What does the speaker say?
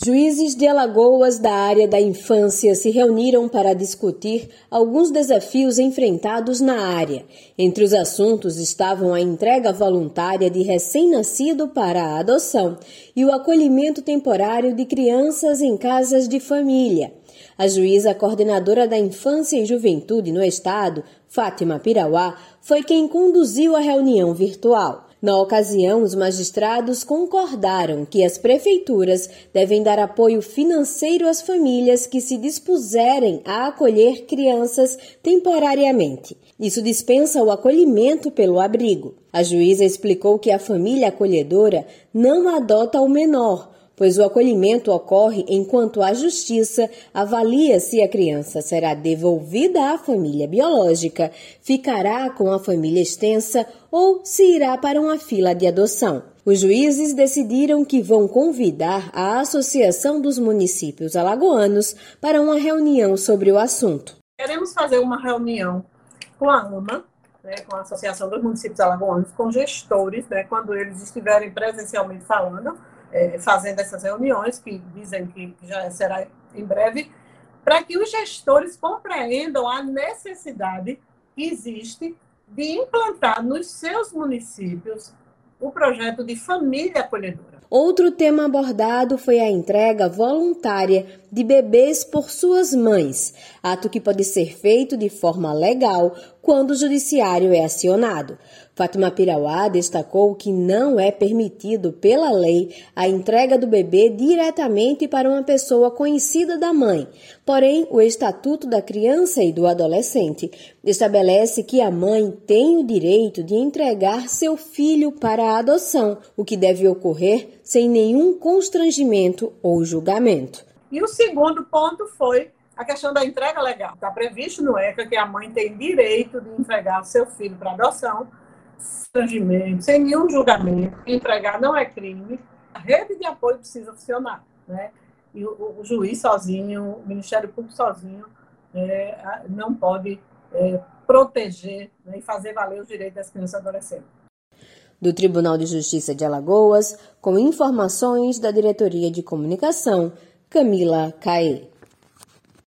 Juízes de Alagoas da área da infância se reuniram para discutir alguns desafios enfrentados na área. Entre os assuntos estavam a entrega voluntária de recém-nascido para a adoção e o acolhimento temporário de crianças em casas de família. A juíza coordenadora da Infância e Juventude no Estado, Fátima Pirauá, foi quem conduziu a reunião virtual. Na ocasião, os magistrados concordaram que as prefeituras devem dar apoio financeiro às famílias que se dispuserem a acolher crianças temporariamente. Isso dispensa o acolhimento pelo abrigo. A juíza explicou que a família acolhedora não adota o menor, pois o acolhimento ocorre enquanto a Justiça avalia se a criança será devolvida à família biológica, ficará com a família extensa ou se irá para uma fila de adoção. Os juízes decidiram que vão convidar a Associação dos Municípios Alagoanos para uma reunião sobre o assunto. Queremos fazer uma reunião com a AMA, com a Associação dos Municípios Alagoanos, com gestores, quando eles estiverem presencialmente fazendo essas reuniões, que dizem que já será em breve, para que os gestores compreendam a necessidade que existe de implantar nos seus municípios o projeto de família acolhedora. Outro tema abordado foi a entrega voluntária de bebês por suas mães, ato que pode ser feito de forma legal quando o judiciário é acionado. Fátima Pirauá destacou que não é permitido pela lei a entrega do bebê diretamente para uma pessoa conhecida da mãe. Porém, o Estatuto da Criança e do Adolescente estabelece que a mãe tem o direito de entregar seu filho para a adoção, o que deve ocorrer sem nenhum constrangimento ou julgamento. E o segundo ponto foi a questão da entrega legal. Está previsto no ECA que a mãe tem direito de entregar seu filho para adoção, sem nenhum julgamento. Entregar não é crime. A rede de apoio precisa funcionar, E o juiz sozinho, o Ministério Público sozinho, não pode proteger e fazer valer os direitos das crianças e adolescentes. Do Tribunal de Justiça de Alagoas, com informações da Diretoria de Comunicação, Camila Caê.